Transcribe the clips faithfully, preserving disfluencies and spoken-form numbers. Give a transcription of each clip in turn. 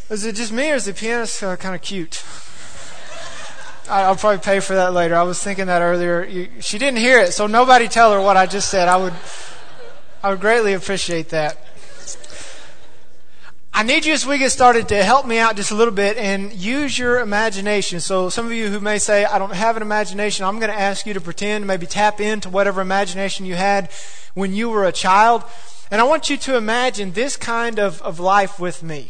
Is it just me, or is the pianist uh, kind of cute? I, I'll probably pay for that later. I was thinking that earlier. You, she didn't hear it, so nobody tell her what I just said. I would, I would greatly appreciate that. I need you as we get started to help me out just a little bit and use your imagination. So some of you who may say, I don't have an imagination, I'm going to ask you to pretend, maybe tap into whatever imagination you had when you were a child. And I want you to imagine this kind of, of life with me.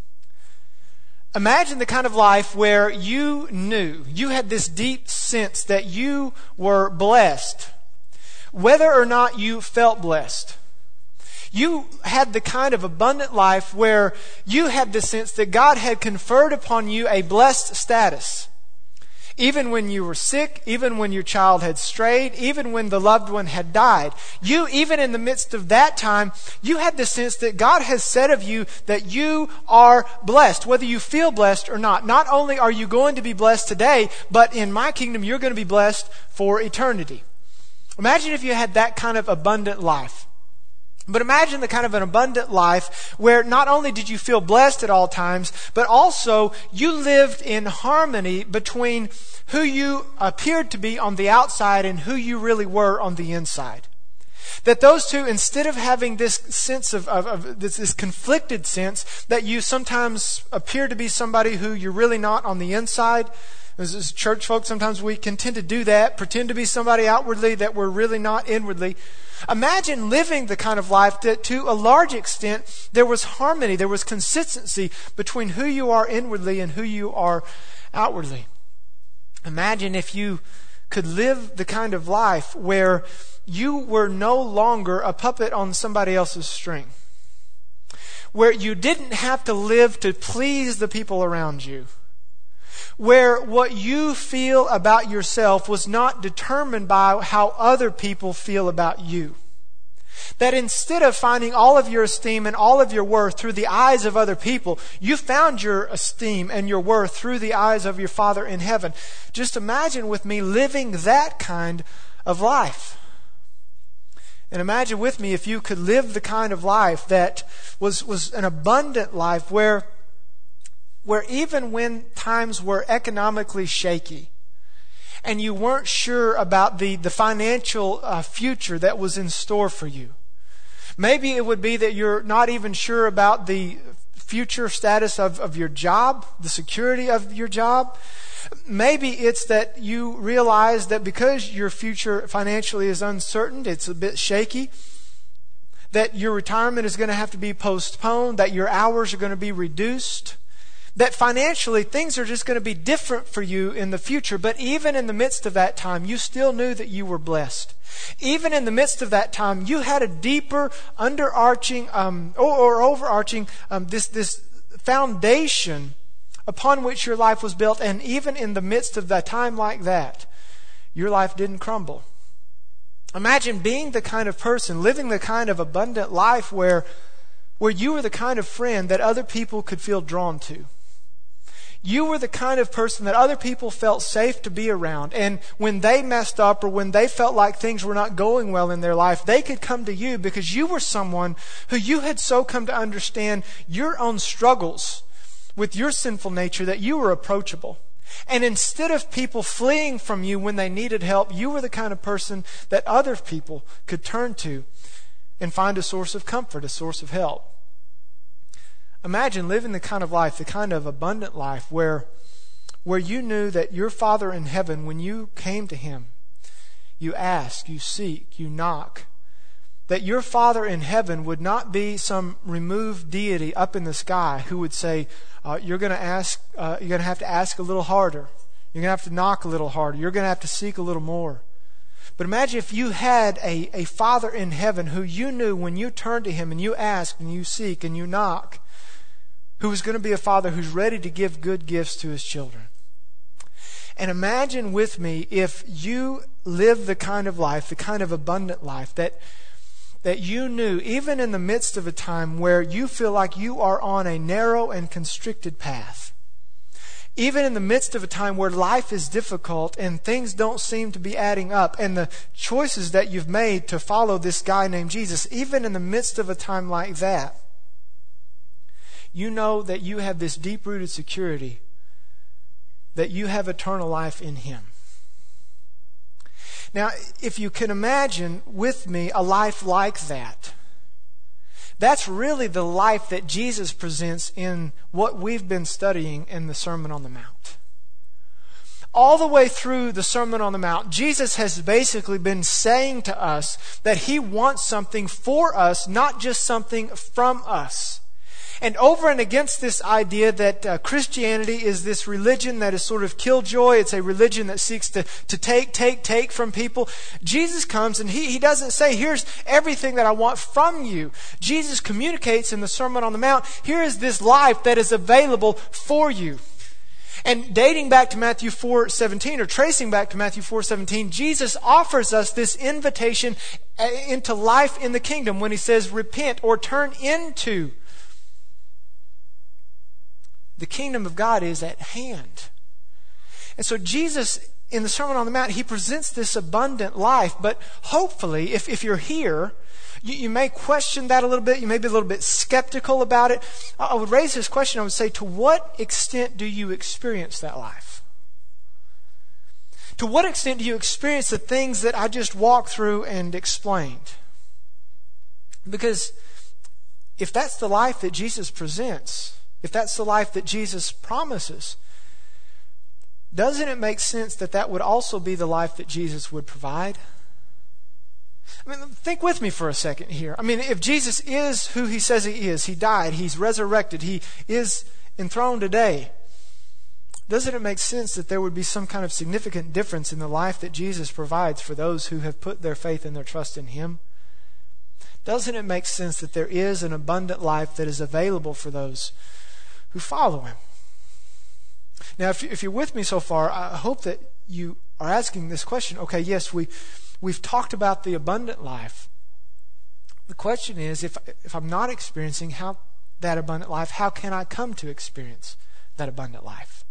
Imagine the kind of life where you knew, you had this deep sense that you were blessed, whether or not you felt blessed. You had the kind of abundant life where you had the sense that God had conferred upon you a blessed status. Even when you were sick, even when your child had strayed, even when the loved one had died. You, even in the midst of that time, you had the sense that God has said of you that you are blessed, whether you feel blessed or not. Not only are you going to be blessed today, but in my kingdom, you're going to be blessed for eternity. Imagine if you had that kind of abundant life. But imagine the kind of an abundant life where not only did you feel blessed at all times, but also you lived in harmony between who you appeared to be on the outside and who you really were on the inside. That those two, instead of having this sense of, of, of this, this conflicted sense that you sometimes appear to be somebody who you're really not on the inside. As, as church folks, sometimes we can tend to do that, pretend to be somebody outwardly that we're really not inwardly. Imagine living the kind of life that to a large extent there was harmony, there was consistency between who you are inwardly and who you are outwardly. Imagine if you could live the kind of life where you were no longer a puppet on somebody else's string. Where you didn't have to live to please the people around you. Where what you feel about yourself was not determined by how other people feel about you. That instead of finding all of your esteem and all of your worth through the eyes of other people, you found your esteem and your worth through the eyes of your Father in heaven. Just imagine with me living that kind of life. And imagine with me if you could live the kind of life that was, was an abundant life where where even when times were economically shaky and you weren't sure about the, the financial uh, future that was in store for you. Maybe it would be that you're not even sure about the future status of, of your job, the security of your job. Maybe it's that you realize that because your future financially is uncertain, it's a bit shaky, that your retirement is going to have to be postponed, that your hours are going to be reduced. That financially things are just going to be different for you in the future. But even in the midst of that time, you still knew that you were blessed. Even in the midst of that time, you had a deeper, underarching, um, or, or overarching, um, this, this foundation upon which your life was built. And even in the midst of that time like that, your life didn't crumble. Imagine being the kind of person, living the kind of abundant life where, where you were the kind of friend that other people could feel drawn to. You were the kind of person that other people felt safe to be around. And when they messed up or when they felt like things were not going well in their life, they could come to you because you were someone who you had so come to understand your own struggles with your sinful nature that you were approachable. And instead of people fleeing from you when they needed help, you were the kind of person that other people could turn to and find a source of comfort, a source of help. Imagine living the kind of life, the kind of abundant life where, where you knew that your Father in heaven, when you came to Him, you ask, you seek, you knock, that your Father in heaven would not be some removed deity up in the sky who would say, uh, you're going to ask, uh, you're going to have to ask a little harder. You're going to have to knock a little harder. You're going to have to seek a little more. But imagine if you had a, a Father in heaven who you knew when you turned to Him and you ask and you seek and you knock, who is going to be a Father who's ready to give good gifts to His children. And imagine with me if you live the kind of life, the kind of abundant life that, that you knew, even in the midst of a time where you feel like you are on a narrow and constricted path. Even in the midst of a time where life is difficult and things don't seem to be adding up, and the choices that you've made to follow this guy named Jesus, even in the midst of a time like that, you know that you have this deep-rooted security that you have eternal life in Him. Now, if you can imagine with me a life like that, that's really the life that Jesus presents in what we've been studying in the Sermon on the Mount. All the way through the Sermon on the Mount, Jesus has basically been saying to us that He wants something for us, not just something from us. And over and against this idea that uh, Christianity is this religion that is sort of killjoy, it's a religion that seeks to, to take, take, take from people, Jesus comes and he, he doesn't say, here's everything that I want from you. Jesus communicates in the Sermon on the Mount, here is this life that is available for you. And dating back to Matthew four seventeen, or tracing back to Matthew four seventeen, Jesus offers us this invitation into life in the kingdom when He says, repent or turn into. The kingdom of God is at hand. And so Jesus, in the Sermon on the Mount, He presents this abundant life, but hopefully, if, if you're here, You, you may question that a little bit. You may be a little bit skeptical about it. I would raise this question. I would say, to what extent do you experience that life? To what extent do you experience the things that I just walked through and explained? Because if that's the life that Jesus presents, if that's the life that Jesus promises, doesn't it make sense that that would also be the life that Jesus would provide? I mean, think with me for a second here. I mean, if Jesus is who He says He is, He died, He's resurrected, He is enthroned today, doesn't it make sense that there would be some kind of significant difference in the life that Jesus provides for those who have put their faith and their trust in Him? Doesn't it make sense that there is an abundant life that is available for those who follow Him? Now, if, if you're with me so far, I hope that you are asking this question. Okay, yes, we... We've talked about the abundant life. The question is, if if I'm not experiencing how that abundant life, how can I come to experience that abundant life?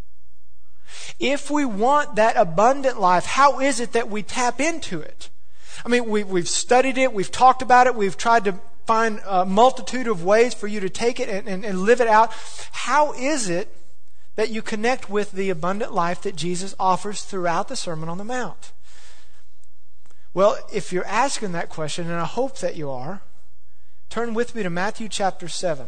If we want that abundant life, how is it that we tap into it? I mean, we, we've studied it, we've talked about it, we've tried to find a multitude of ways for you to take it and, and, and live it out. How is it that you connect with the abundant life that Jesus offers throughout the Sermon on the Mount? Well, if you're asking that question, and I hope that you are, turn with me to Matthew chapter seven.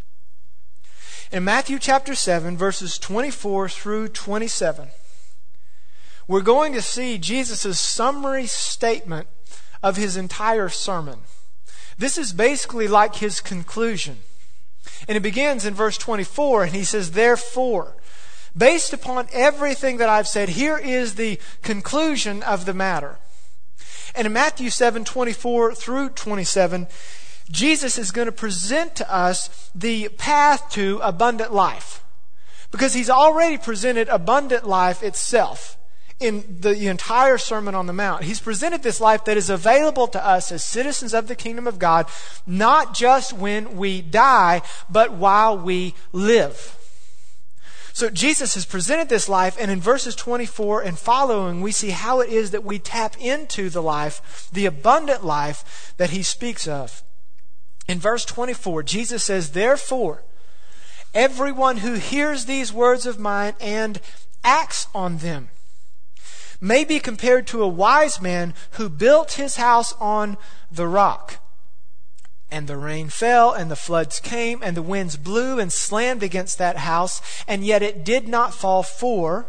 In Matthew chapter seven, verses twenty-four through twenty-seven, we're going to see Jesus' summary statement of His entire sermon. This is basically like His conclusion. And it begins in verse twenty-four, and He says, therefore, based upon everything that I've said, here is the conclusion of the matter. And in Matthew seven, twenty-four through twenty-seven, Jesus is going to present to us the path to abundant life. Because He's already presented abundant life itself in the entire Sermon on the Mount. He's presented this life that is available to us as citizens of the kingdom of God, not just when we die, but while we live. So Jesus has presented this life, and in verses twenty-four and following, we see how it is that we tap into the life, the abundant life that He speaks of. In verse twenty-four, Jesus says, therefore, everyone who hears these words of mine and acts on them may be compared to a wise man who built his house on the rock. And the rain fell, and the floods came, and the winds blew and slammed against that house, and yet it did not fall, for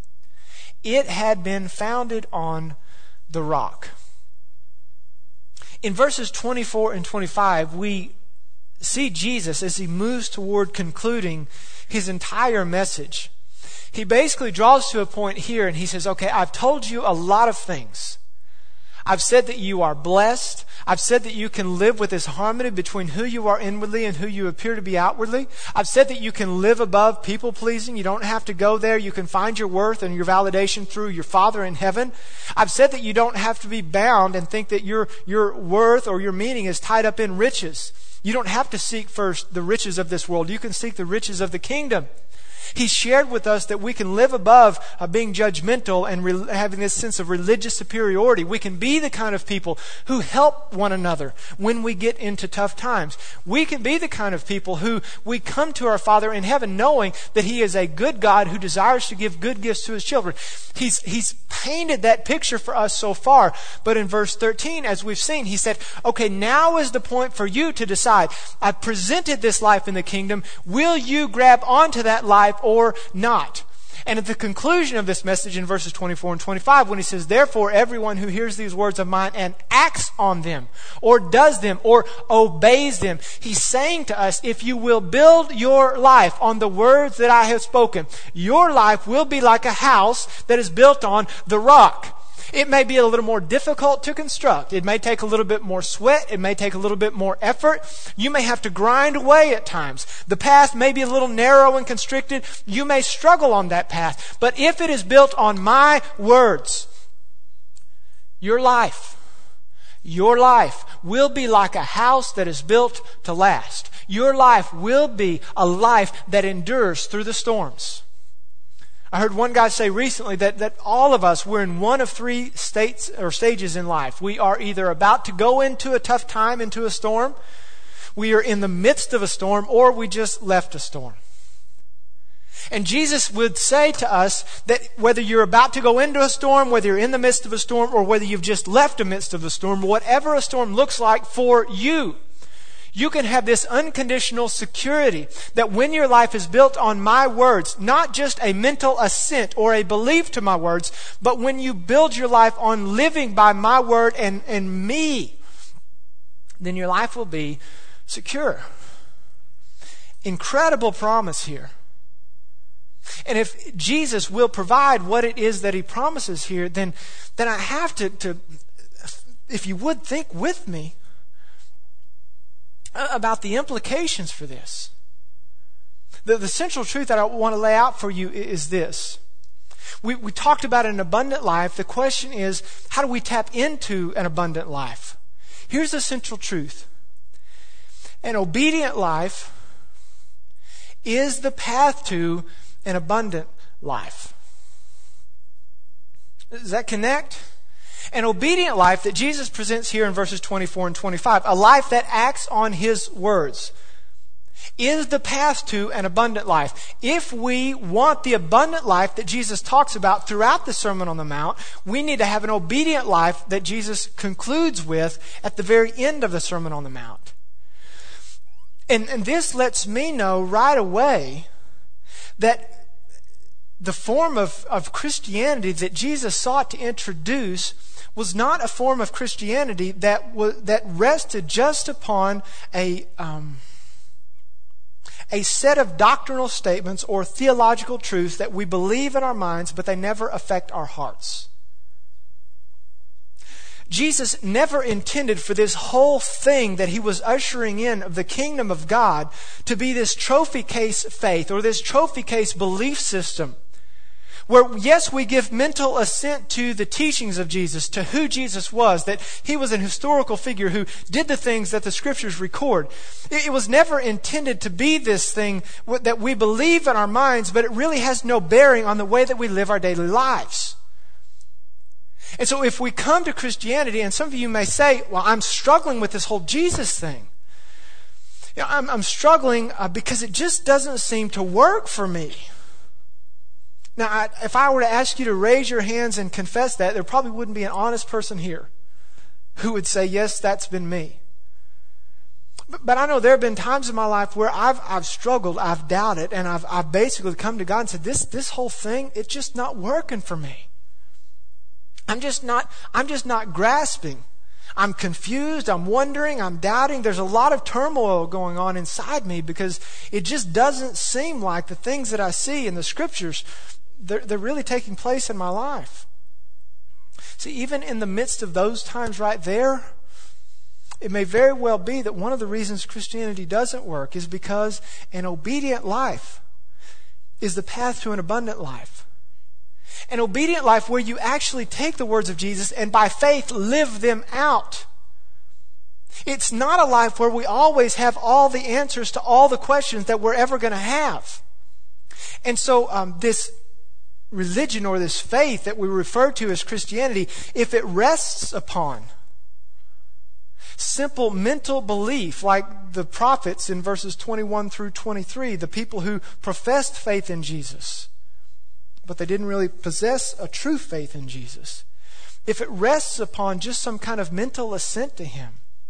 it had been founded on the rock. In verses twenty-four and twenty-five, we see Jesus as He moves toward concluding His entire message. He basically draws to a point here, and He says, okay, I've told you a lot of things. I've said that you are blessed. I've said that you can live with this harmony between who you are inwardly and who you appear to be outwardly. I've said that you can live above people pleasing. You don't have to go there. You can find your worth and your validation through your Father in heaven. I've said that you don't have to be bound and think that your, your worth or your meaning is tied up in riches. You don't have to seek first the riches of this world. You can seek the riches of the kingdom. He shared with us that we can live above uh, being judgmental and re- having this sense of religious superiority. We can be the kind of people who help one another when we get into tough times. We can be the kind of people who we come to our Father in heaven knowing that He is a good God who desires to give good gifts to His children. He's, he's painted that picture for us so far. But in verse thirteen, as we've seen, He said, okay, now is the point for you to decide. I've presented this life in the kingdom. Will you grab onto that life or not? And at the conclusion of this message in verses twenty-four and twenty-five, when He says, therefore, everyone who hears these words of mine and acts on them, or does them, or obeys them, He's saying to us, if you will build your life on the words that I have spoken, your life will be like a house that is built on the rock. It may be a little more difficult to construct. It may take a little bit more sweat. It may take a little bit more effort. You may have to grind away at times. The path may be a little narrow and constricted. You may struggle on that path. But if it is built on my words, your life, your life will be like a house that is built to last. Your life will be a life that endures through the storms. I heard one guy say recently that, that all of us, we're in one of three states or stages in life. We are either about to go into a tough time, into a storm, we are in the midst of a storm, or we just left a storm. And Jesus would say to us that whether you're about to go into a storm, whether you're in the midst of a storm, or whether you've just left the midst of a storm, whatever a storm looks like for you, you can have this unconditional security that when your life is built on my words, not just a mental assent or a belief to my words, but when you build your life on living by my word and, and me, then your life will be secure. Incredible promise here. And if Jesus will provide what it is that He promises here, then, then I have to, to, if you would think with me, about the implications for this. The, the central truth that I want to lay out for you is this. We, we talked about an abundant life. The question is, how do we tap into an abundant life? Here's the central truth. An obedient life is the path to an abundant life. Does that connect? An obedient life that Jesus presents here in verses twenty-four and twenty-five, a life that acts on His words, is the path to an abundant life. If we want the abundant life that Jesus talks about throughout the Sermon on the Mount, we need to have an obedient life that Jesus concludes with at the very end of the Sermon on the Mount. And, and this lets me know right away that the form of, of Christianity that Jesus sought to introduce was not a form of Christianity that was, that rested just upon a um, a set of doctrinal statements or theological truths that we believe in our minds, but they never affect our hearts. Jesus never intended for this whole thing that He was ushering in of the kingdom of God to be this trophy case faith or this trophy case belief system, where, yes, we give mental assent to the teachings of Jesus, to who Jesus was, that He was an historical figure who did the things that the Scriptures record. It was never intended to be this thing that we believe in our minds, but it really has no bearing on the way that we live our daily lives. And so if we come to Christianity, and some of you may say, well, I'm struggling with this whole Jesus thing. You know, I'm, I'm struggling uh, because it just doesn't seem to work for me. Now, I, if I were to ask you to raise your hands and confess that, there probably wouldn't be an honest person here who would say, yes, that's been me. But, but I know there have been times in my life where I've I've struggled, I've doubted, and I've I've basically come to God and said, this this whole thing, it's just not working for me. I'm just not I'm just not grasping. I'm confused, I'm wondering, I'm doubting. There's a lot of turmoil going on inside me because it just doesn't seem like the things that I see in the Scriptures, they're, they're really taking place in my life. See, even in the midst of those times right there, it may very well be that one of the reasons Christianity doesn't work is because an obedient life is the path to an abundant life. An obedient life where you actually take the words of Jesus and by faith live them out. It's not a life where we always have all the answers to all the questions that we're ever going to have. And so um, this religion or this faith that we refer to as Christianity, if it rests upon simple mental belief, like the prophets in verses twenty-one through twenty-three, the people who professed faith in Jesus, but they didn't really possess a true faith in Jesus. If it rests upon just some kind of mental assent to Him,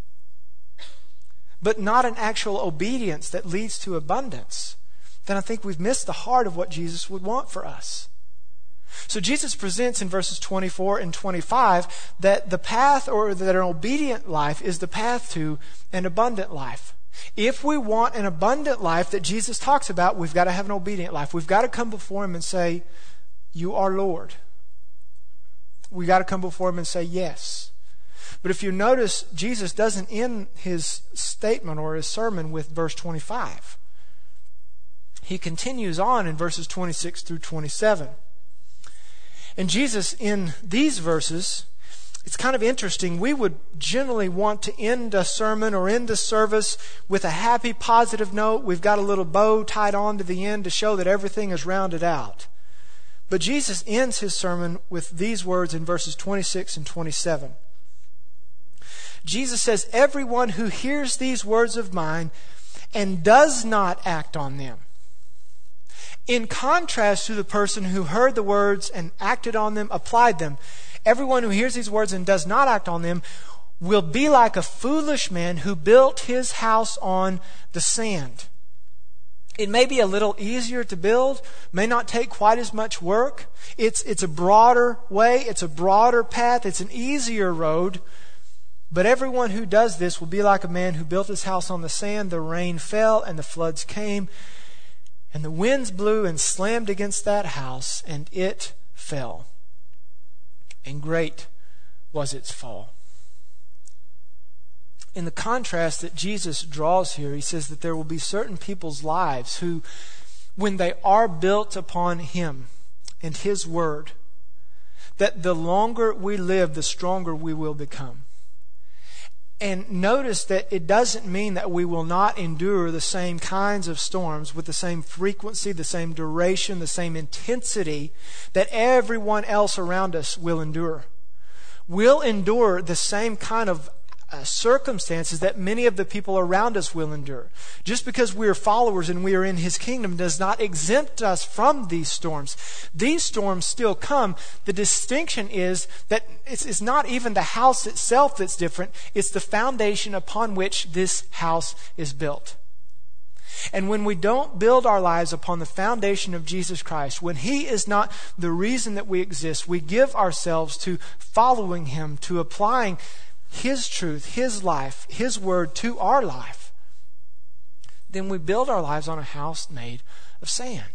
but not an actual obedience that leads to abundance, then I think we've missed the heart of what Jesus would want for us. So Jesus presents in verses twenty-four and twenty-five that the path, or that an obedient life is the path to an abundant life. If we want an abundant life that Jesus talks about, we've got to have an obedient life. We've got to come before Him and say, "You are Lord." We've got to come before Him and say, "Yes." But if you notice, Jesus doesn't end His statement or His sermon with verse twenty-five. He continues on in verses twenty-six through twenty-seven. And Jesus, in these verses, it's kind of interesting. We would generally want to end a sermon or end a service with a happy, positive note. We've got a little bow tied on to the end to show that everything is rounded out. But Jesus ends His sermon with these words in verses twenty-six and twenty-seven. Jesus says, "Everyone who hears these words of mine and does not act on them," in contrast to the person who heard the words and acted on them, applied them, everyone who hears these words and does not act on them will be like a foolish man who built his house on the sand. It may be a little easier to build, may not take quite as much work. It's, it's a broader way, it's a broader path, it's an easier road. But everyone who does this will be like a man who built his house on the sand. The rain fell and the floods came, and the winds blew and slammed against that house, and it fell. And great was its fall. In the contrast that Jesus draws here, He says that there will be certain people's lives who, when they are built upon Him and His Word, that the longer we live, the stronger we will become. And notice that it doesn't mean that we will not endure the same kinds of storms with the same frequency, the same duration, the same intensity that everyone else around us will endure. We'll endure the same kind of uh, circumstances that many of the people around us will endure. Just because we are followers and we are in His kingdom does not exempt us from these storms. These storms still come. The distinction is that it's, it's not even the house itself that's different. It's the foundation upon which this house is built. And when we don't build our lives upon the foundation of Jesus Christ, when He is not the reason that we exist, we give ourselves to following Him, to applying His truth, His life, His Word to our life, then we build our lives on a house made of sand.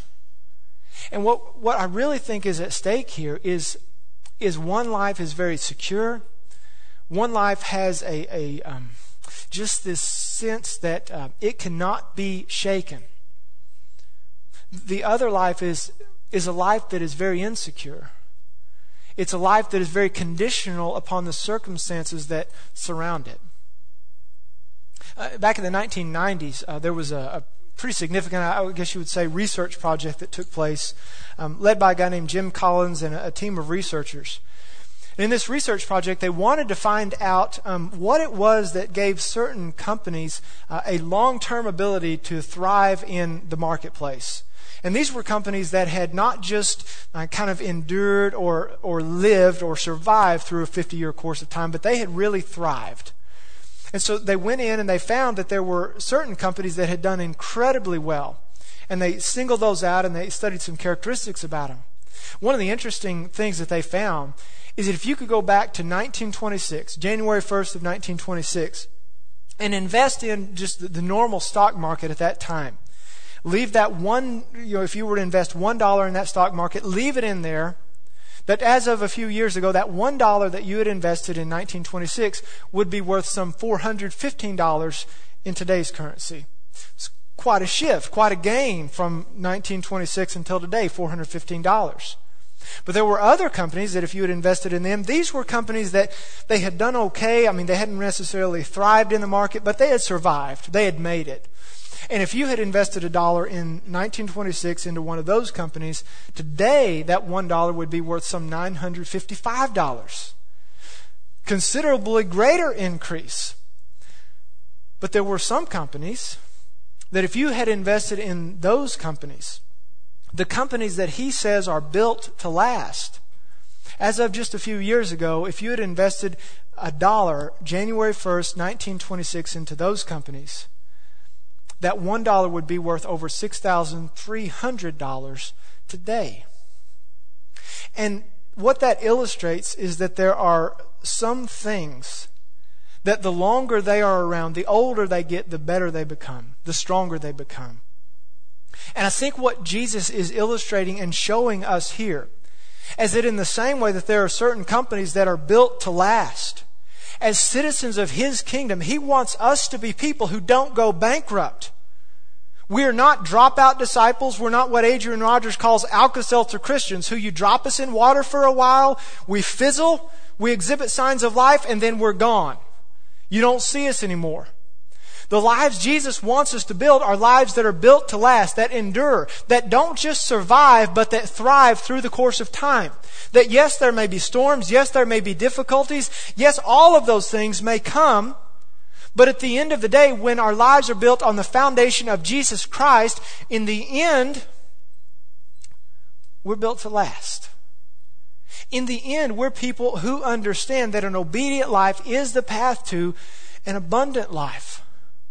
And what, what I really think is at stake here is, is one life is very secure. One life has a, a um, just this sense that uh, it cannot be shaken. The other life is, is a life that is very insecure. It's a life that is very conditional upon the circumstances that surround it. Uh, back in the nineteen nineties, uh, there was a, a pretty significant, I guess you would say, research project that took place, um, led by a guy named Jim Collins and a, a team of researchers. And in this research project, they wanted to find out um, what it was that gave certain companies uh, a long-term ability to thrive in the marketplace. And these were companies that had not just uh, kind of endured or or lived or survived through a fifty-year course of time, but they had really thrived. And so they went in and they found that there were certain companies that had done incredibly well. And they singled those out and they studied some characteristics about them. One of the interesting things that they found is that if you could go back to nineteen twenty-six, January first of nineteen twenty-six, and invest in just the, the normal stock market at that time, leave that one, you know, if you were to invest one dollar in that stock market, leave it in there, that as of a few years ago, that one dollar that you had invested in nineteen twenty-six would be worth some four hundred fifteen dollars in today's currency. It's quite a shift, quite a gain from nineteen twenty-six until today, four hundred fifteen dollars. But there were other companies that if you had invested in them, these were companies that they had done okay. I mean, they hadn't necessarily thrived in the market, but they had survived. They had made it. And if you had invested a dollar in nineteen twenty-six into one of those companies, today that one dollar would be worth some nine hundred fifty-five dollars. Considerably greater increase. But there were some companies that if you had invested in those companies, the companies that he says are built to last, as of just a few years ago, if you had invested a dollar January first, nineteen twenty-six into those companies, that one dollar would be worth over six thousand three hundred dollars today. And what that illustrates is that there are some things that the longer they are around, the older they get, the better they become, the stronger they become. And I think what Jesus is illustrating and showing us here is that in the same way that there are certain companies that are built to last, as citizens of His kingdom, He wants us to be people who don't go bankrupt. We are not dropout disciples. We're not what Adrian Rogers calls Alka-Seltzer Christians, who you drop us in water for a while, we fizzle, we exhibit signs of life, and then we're gone. You don't see us anymore. The lives Jesus wants us to build are lives that are built to last, that endure, that don't just survive, but that thrive through the course of time. That yes, there may be storms, yes, there may be difficulties, yes, all of those things may come, but at the end of the day, when our lives are built on the foundation of Jesus Christ, in the end, we're built to last. In the end, we're people who understand that an obedient life is the path to an abundant life.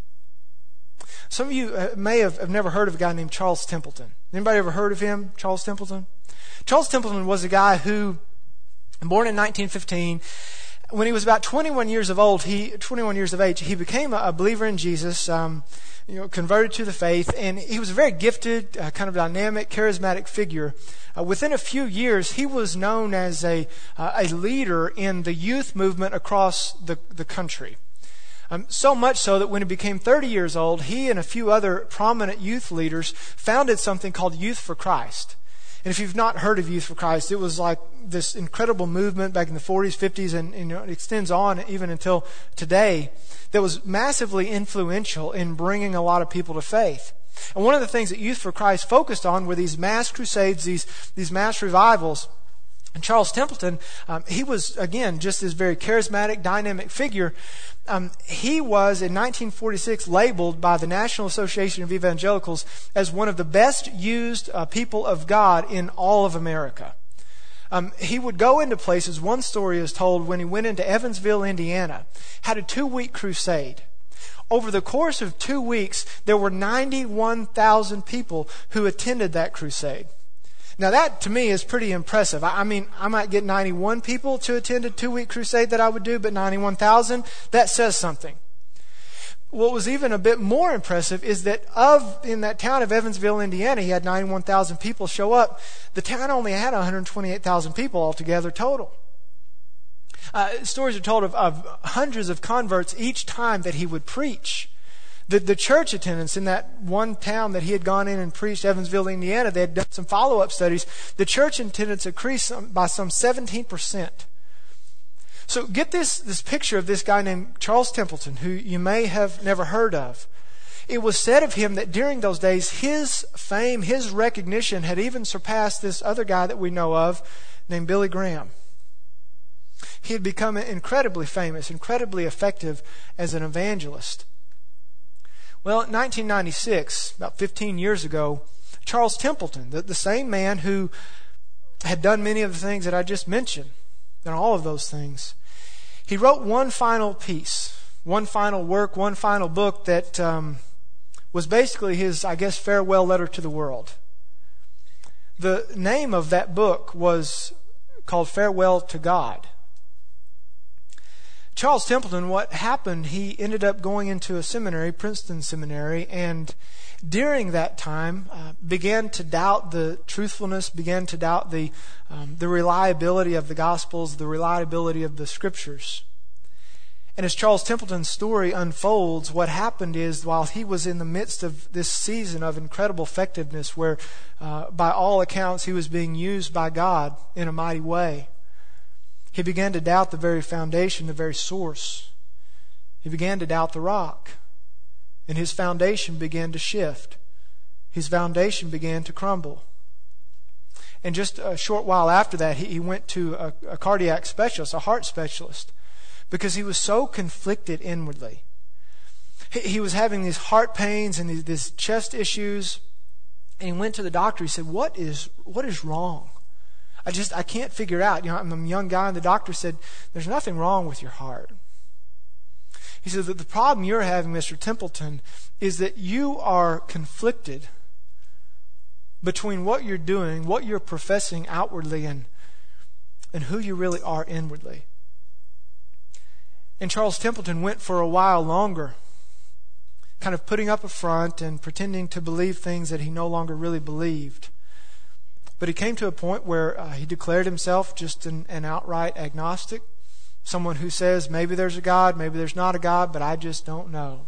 Some of you may have, have never heard of a guy named Charles Templeton. Anybody ever heard of him, Charles Templeton? Charles Templeton was a guy who, born in nineteen fifteen, when he was about twenty-one years of old, he twenty-one years of age, he became a, a believer in Jesus, um, you know, converted to the faith, and he was a very gifted, uh, kind of dynamic, charismatic figure. Uh, within a few years, he was known as a uh, a leader in the youth movement across the, the country. Um, so much so that when he became thirty years old, he and a few other prominent youth leaders founded something called Youth for Christ. And if you've not heard of Youth for Christ, it was like this incredible movement back in the forties, fifties, and, and you know, it extends on even until today, that was massively influential in bringing a lot of people to faith. And one of the things that Youth for Christ focused on were these mass crusades, these, these mass revivals. And Charles Templeton, um, he was, again, just this very charismatic, dynamic figure. Um, he was, in nineteen forty-six, labeled by the National Association of Evangelicals as one of the best used uh, people of God in all of America. Um, he would go into places. One story is told when he went into Evansville, Indiana, had a two-week crusade. Over the course of two weeks, there were ninety-one thousand people who attended that crusade. Now that, to me, is pretty impressive. I mean, I might get ninety-one people to attend a two-week crusade that I would do, but ninety-one thousand, that says something. What was even a bit more impressive is that of in that town of Evansville, Indiana, he had ninety-one thousand people show up. The town only had one hundred twenty-eight thousand people altogether total. Uh, stories are told of, of hundreds of converts each time that he would preach. The, the church attendance in that one town that he had gone in and preached, Evansville, Indiana, they had done some follow-up studies. The church attendance increased by some seventeen percent. So get this, this picture of this guy named Charles Templeton, who you may have never heard of. It was said of him that during those days, his fame, his recognition had even surpassed this other guy that we know of named Billy Graham. He had become incredibly famous, incredibly effective as an evangelist. Well, in nineteen ninety-six, about fifteen years ago, Charles Templeton, the, the same man who had done many of the things that I just mentioned, and all of those things, he wrote one final piece, one final work, one final book that um, was basically his, I guess, farewell letter to the world. The name of that book was called Farewell to God. Charles Templeton, what happened, he ended up going into a seminary, Princeton Seminary, and during that time uh, began to doubt the truthfulness, began to doubt the um, the reliability of the Gospels, the reliability of the Scriptures. And as Charles Templeton's story unfolds, what happened is while he was in the midst of this season of incredible effectiveness where uh, by all accounts he was being used by God in a mighty way, he began to doubt the very foundation, the very source. He began to doubt the rock. and his foundation began to shift. His foundation began to crumble. And just a short while after that, he, he went to a, a cardiac specialist, a heart specialist, because he was so conflicted inwardly. He, he was having these heart pains and these, these chest issues. And he went to the doctor. He said, what is what is wrong? I just, I can't figure out. You know, I'm a young guy, and the doctor said, there's nothing wrong with your heart. He said that the problem you're having, Mister Templeton, is that you are conflicted between what you're doing, what you're professing outwardly, and, and who you really are inwardly. And Charles Templeton went for a while longer, kind of putting up a front and pretending to believe things that he no longer really believed. But he came to a point where uh, he declared himself just an, an outright agnostic, someone who says, maybe there's a God, maybe there's not a God, but I just don't know.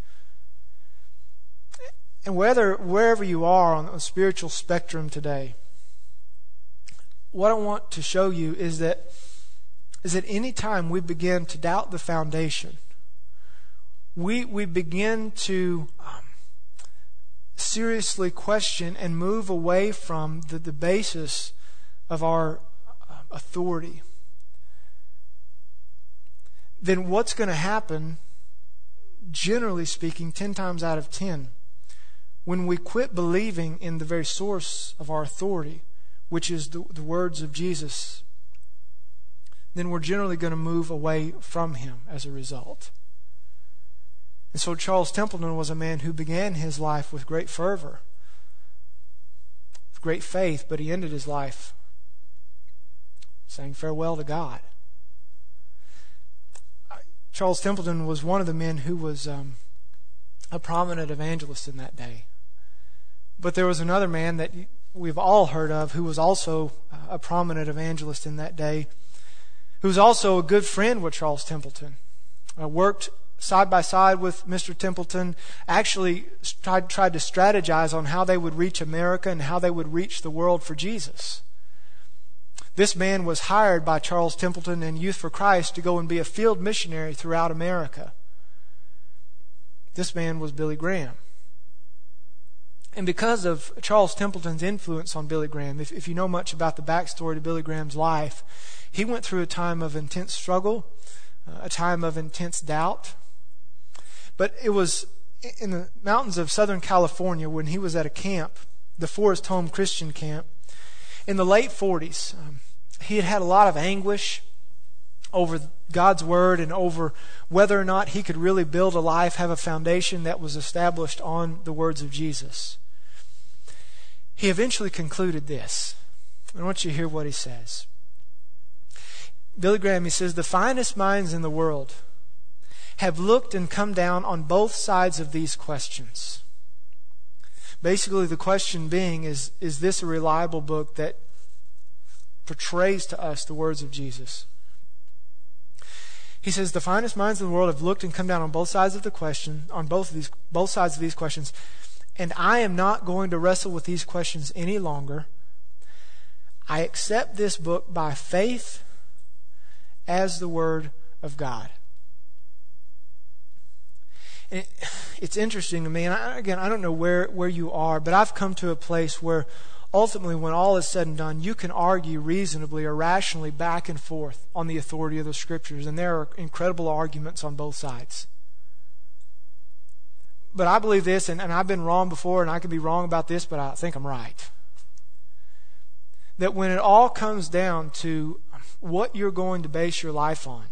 And whether wherever you are on the spiritual spectrum today, what I want to show you is that is that any time we begin to doubt the foundation, we we begin to um, seriously question and move away from the, the basis of our uh, authority, then what's going to happen, generally speaking, ten times out of ten, when we quit believing in the very source of our authority, which is the, the words of Jesus, then we're generally going to move away from Him as a result. And so Charles Templeton was a man who began his life with great fervor, with great faith, but he ended his life saying farewell to God. Charles Templeton was one of the men who was um, a prominent evangelist in that day. But there was another man that we've all heard of who was also a prominent evangelist in that day, who was also a good friend with Charles Templeton, uh, worked side by side with Mister Templeton, actually tried, tried to strategize on how they would reach America and how they would reach the world for Jesus. This man was hired by Charles Templeton and Youth for Christ to go and be a field missionary throughout America. This man was Billy Graham. And because of Charles Templeton's influence on Billy Graham, if, if you know much about the backstory to Billy Graham's life, he went through a time of intense struggle, uh, a time of intense doubt. But it was in the mountains of Southern California when he was at a camp, the Forest Home Christian Camp, in the late forties. Um, he had had a lot of anguish over God's Word and over whether or not he could really build a life, have a foundation that was established on the words of Jesus. He eventually concluded this. I want you to hear what he says. Billy Graham, he says, the finest minds in the world have looked and come down on both sides of these questions. Basically, the question being, is, is this a reliable book that portrays to us the words of Jesus? He says, the finest minds in the world have looked and come down on both sides of the question, on both of these, both sides of these questions, and I am not going to wrestle with these questions any longer. I accept this book by faith as the Word of God. And it, it's interesting to me, and I, again, I don't know where, where you are, but I've come to a place where ultimately, when all is said and done, you can argue reasonably or rationally back and forth on the authority of the Scriptures, and there are incredible arguments on both sides. But I believe this, and, and I've been wrong before, and I could be wrong about this, but I think I'm right. That when it all comes down to what you're going to base your life on,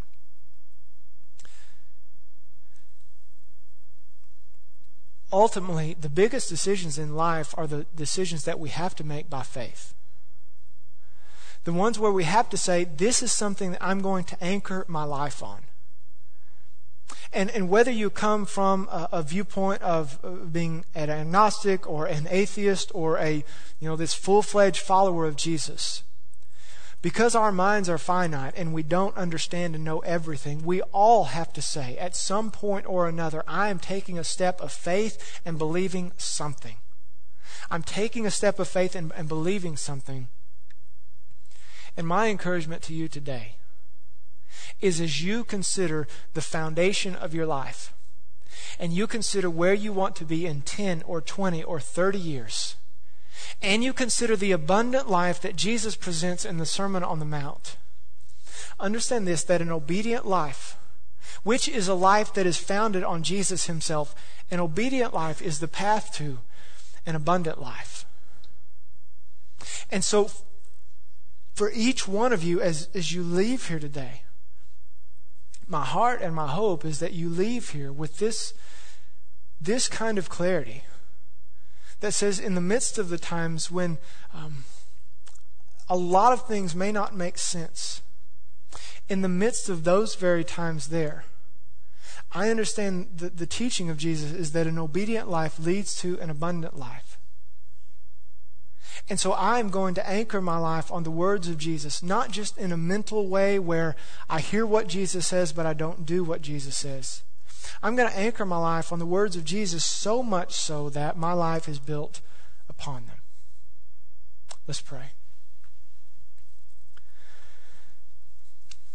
ultimately, the biggest decisions in life are the decisions that we have to make by faith. The ones where we have to say, this is something that I'm going to anchor my life on. And, and whether you come from a, a viewpoint of being an agnostic or an atheist or a, you know, this full-fledged follower of Jesus, because our minds are finite and we don't understand and know everything, we all have to say at some point or another, I am taking a step of faith and believing something. I'm taking a step of faith and, and believing something. And my encouragement to you today is, as you consider the foundation of your life, and you consider where you want to be in ten or twenty or thirty years, and you consider the abundant life that Jesus presents in the Sermon on the Mount, understand this, that an obedient life, which is a life that is founded on Jesus himself, an obedient life is the path to an abundant life. And so, for each one of you, as, as you leave here today, my heart and my hope is that you leave here with this, this kind of clarity that says, in the midst of the times when um, a lot of things may not make sense, in the midst of those very times there, I understand that the teaching of Jesus is that an obedient life leads to an abundant life. And so I'm going to anchor my life on the words of Jesus, not just in a mental way where I hear what Jesus says, but I don't do what Jesus says. I'm going to anchor my life on the words of Jesus so much so that my life is built upon them. Let's pray.